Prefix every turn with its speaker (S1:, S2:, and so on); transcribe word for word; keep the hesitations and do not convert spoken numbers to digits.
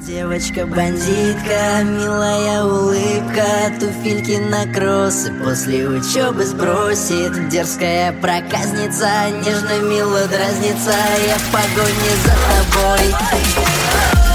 S1: Девочка-бандитка, милая улыбка, туфельки на кроссы после учебы сбросит. Дерзкая проказница, нежно мило дразнится, я в погоне за тобой.